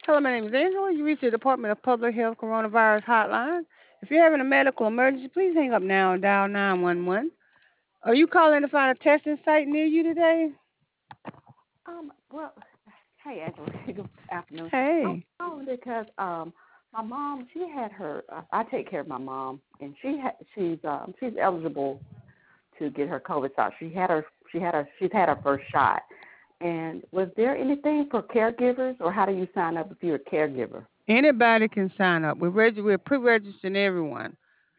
Hello, my name is Angela. You reached the Department of Public Health Coronavirus Hotline. If you're having a medical emergency, please hang up now and dial 911. Are you calling to find a testing site near you today? Well, hey, Angela. Good afternoon. I'm Hey. calling because my mom, she had her. I take care of my mom, and she's eligible to get her COVID shot. She's had her first shot. And was there anything for caregivers, or how do you sign up if you're a caregiver? Anybody can sign up. We're pre-registering everyone.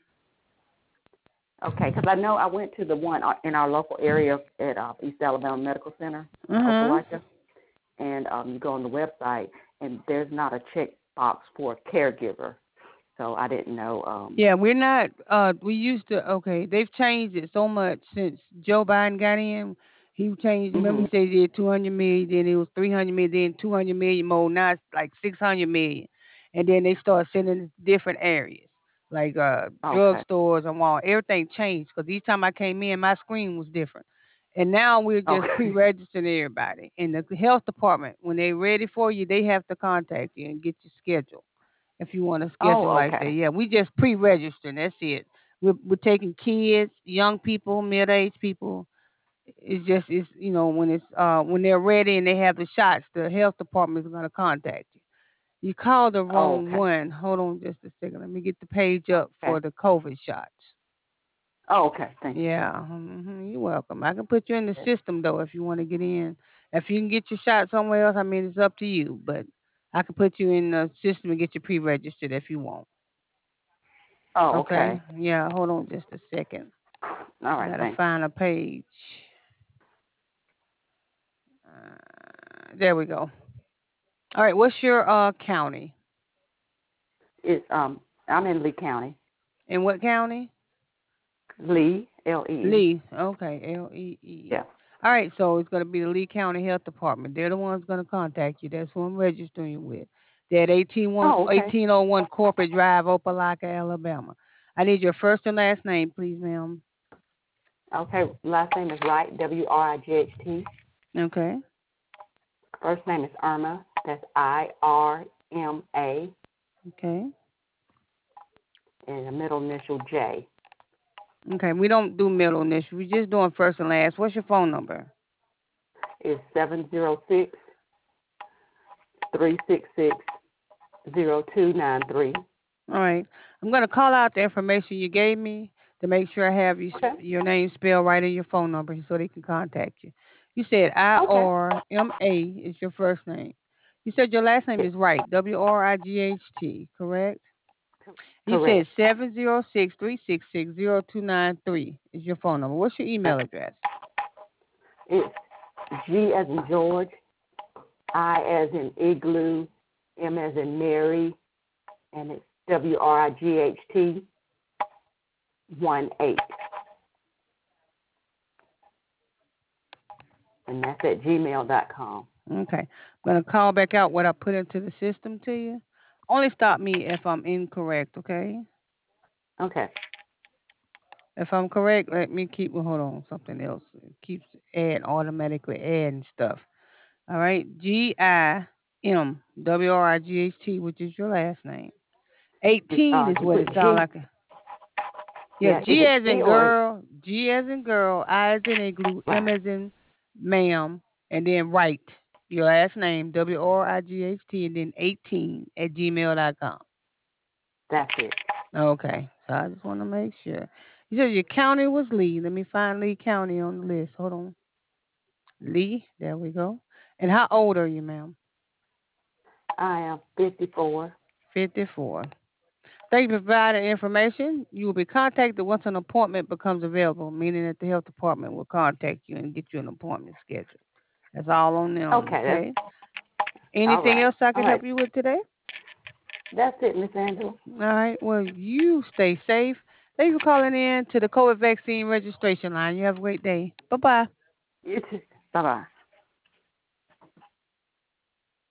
Okay, because I know I went to the one in our local area at East Alabama Medical Center in Uh-huh. Opelika, and you go on the website, and there's not a check box for a caregiver. So I didn't know. Yeah, we're not. We used to. Okay, they've changed it so much since Joe Biden got in. He changed. Remember, he Mhm. said he did 200 million, then it was 300 million, then 200 million more. Now it's like 600 million, and then they start sending it to different areas like Okay. drugstores and mall. Everything changed because each time I came in, my screen was different. And now we're just Okay. pre-registering everybody. In the health department, when they're ready for you, they have to contact you and get you scheduled if you want to schedule Oh, like that. okay. Yeah, we just pre-registering. That's it. We're taking kids, young people, mid-aged people. It's when they're ready and they have the shots, the health department is gonna contact you. You called the Oh, wrong okay. one. Hold on just a second. Let me get the page up for Okay. the COVID shots. Oh, okay. Thank you. Yeah, you're welcome. I can put you in the system though if you want to get in. If you can get your shot somewhere else, I mean it's up to you. But I can put you in the system and get you pre-registered if you want. Oh, Okay. okay. Yeah, hold on just a second. All I right. gotta Thanks. find a page. There we go. All right, what's your county? It's I'm in Lee County. In what county? Lee, Lee. Lee. Okay, Lee. Yeah. All right, so it's gonna be the Lee County Health Department. They're the ones gonna contact you. That's who I'm registering you with. They're at Oh, okay. 1801 Corporate Drive, Opelika, Alabama. I need your first and last name, please, ma'am. Okay. Last name is Wright. Wright. Okay. First name is Irma. That's Irma. Okay. And the middle initial J. Okay. We don't do middle initial. We're just doing first and last. What's your phone number? Is 706-366-0293. All right. I'm going to call out the information you gave me to make sure I have Okay. your name spelled right in your phone number so they can contact you. You said Okay. IRMA is your first name. You said your last name Yes. is Wright, Wright, correct? You said Correct. 706-366-0293 is your phone number. What's your email address? It's G as in George, I as in igloo, M as in Mary, and it's WRIGHT 18, and that's at gmail.com. Okay. I'm going to call back out what I put into the system to you. Only stop me if I'm incorrect, okay? Okay. If I'm correct, let me keep. Well, hold on, something else. It keeps automatically adding stuff. All right, GIMWRIGHT, which is your last name. 18 is You what put it sounds G. like. Yeah, Yeah. Is G it as G in or girl, G as in girl, I as in igloo, M right? as in ma'am, and then Wright. Your last name, WRIGHT, and then 18 at gmail.com. That's it. Okay, so I just want to make sure. You said your county was Lee. Let me find Lee County on the list. Hold on. Lee, there we go. And how old are you, ma'am? I am 54. 54. Thank you for providing information. You will be contacted once an appointment becomes available, meaning that the health department will contact you and get you an appointment scheduled. That's all on them, Okay. okay? All Anything right. else I All can right. help you with today? That's it, Miss Angela. All right. Well, you stay safe. Thank you for calling in to the COVID vaccine registration line. You have a great day. Bye bye. You too. Bye bye.